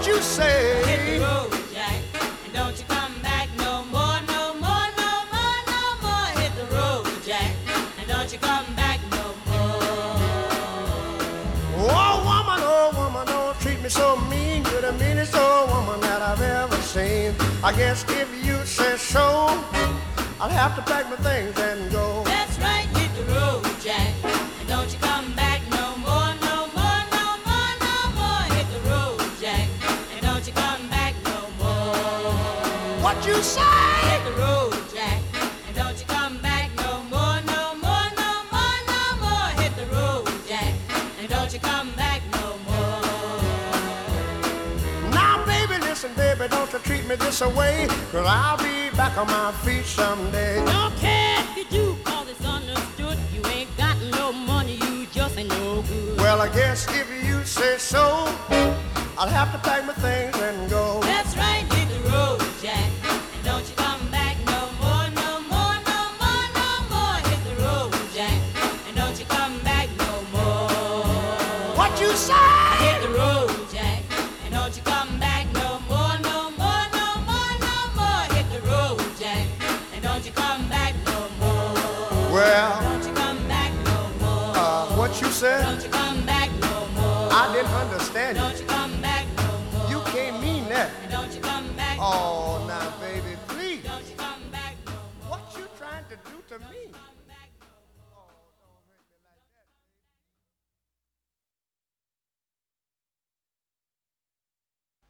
What you say? Hit the road, Jack, and don't you come back no more, no more, no more, no more. Hit the road, Jack, and don't you come back no more. Oh woman, don't treat me so mean. You're the meanest old woman that I've ever seen. I guess if you say so, I'll have to pack my things and go. That's right, hit the road, Jack, and don't you come back no more, no more, no more, no more. Hit the road, Jack, and don't you come back no more. What you say? Hit the road, Jack, and don't you come back no more, no more, no more, no more. Hit the road, Jack, and don't you come back no more. Now, baby, listen, baby, don't you treat me this way, 'cause I'll be back on my feet someday. Don't care if you do, 'cause it's understood. You ain't got no money, you just ain't no good. Well, I guess if you say so, I'll have to pack my things